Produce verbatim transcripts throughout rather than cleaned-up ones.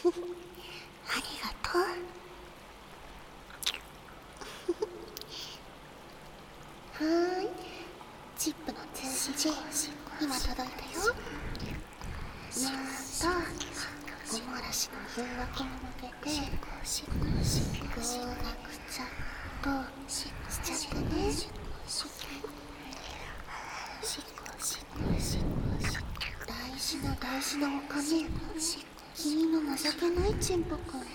ありがとう。はーい、チップの通知今届いたよ。なんとおもらしの誘惑に向けて合格チャットしちゃってね。大事な大事なお金、君の情けないチンポくんと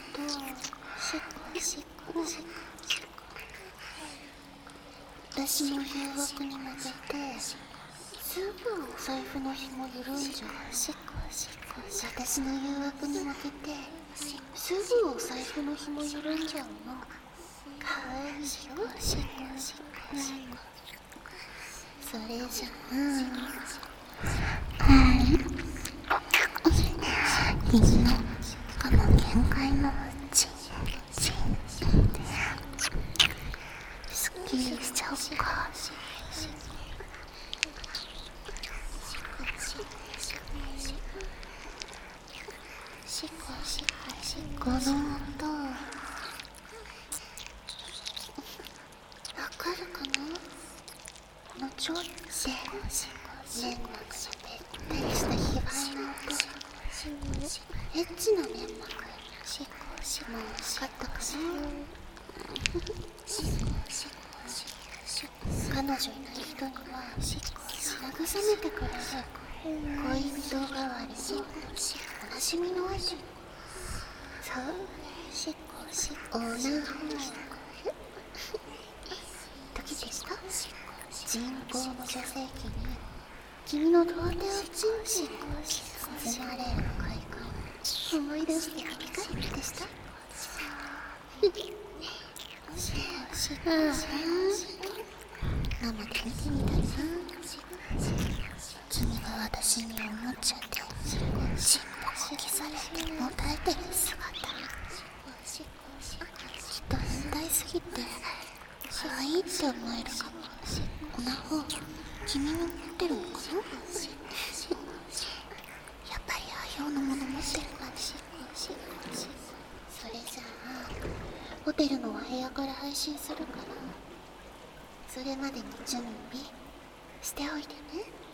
私の誘惑に負けてすぐお財布の紐緩んじゃう。私の誘惑に負けてすぐお財布の紐緩んじゃうの。かわいいよ。それじゃあ君のこの限界のチンチンスッキリしちゃおうか。この音わかるかな。このちょって粘膜がべったりした卑猥な音、エッチな粘膜、もう分かったかな。彼女いない人には慰めてくれる恋人代わりのおなじみのアイテム。そう、オーナーホーム。ドキでした。人工の女性器に君の両手をチンチン包まれる快感、思い出して吐き返るでした。ああ、生で見てみたいな。君が私におもちゃで尻尾こきされてもたえてる姿、きっと変態すぎて可愛いって思えるかも。オナホ君も持ってるのかな。やっぱりああいうのもの持ってるんだね。それじゃあホテルのお部屋から配信するから、それまでに準備しておいてね。